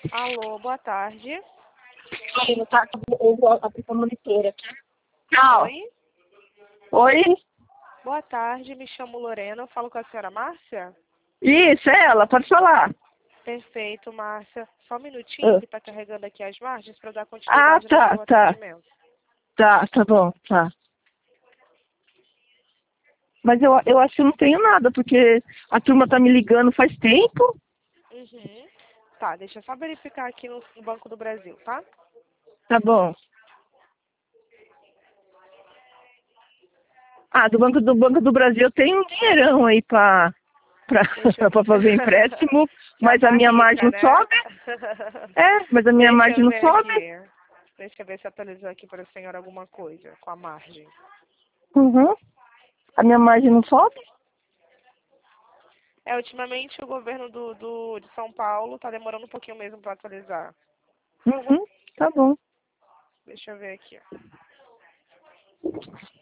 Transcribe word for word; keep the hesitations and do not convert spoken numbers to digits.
Alô, boa tarde. Oi, tá, eu vou abrir a monitora aqui. Tchau. Oi? Oi? Boa tarde, me chamo Lorena, eu falo com a senhora Márcia? Isso, é ela, pode falar. Perfeito, Márcia. Só um minutinho Ah, que está carregando aqui as margens para dar Ah, continuidade no tá, seu tá. atendimento. Tá, tá bom, tá. Mas eu, eu acho que eu não tenho nada, porque a turma tá me ligando faz tempo. Uhum. Tá, deixa eu só verificar aqui no, no Banco do Brasil, tá? Tá bom. Ah, do Banco do Banco do Brasil eu tenho um dinheirão aí pra, pra, Deixa eu... pra fazer empréstimo, Já mas a tá minha margem rica, não né? sobe. É, mas a minha Deixa margem eu não ver sobe. aqui. Deixa eu ver se atualizou aqui para a senhora alguma coisa com a margem. Uhum. A minha margem não sobe. É, ultimamente o governo do, do, de São Paulo tá demorando um pouquinho mesmo para atualizar. Uhum. Tá bom. Deixa eu ver aqui.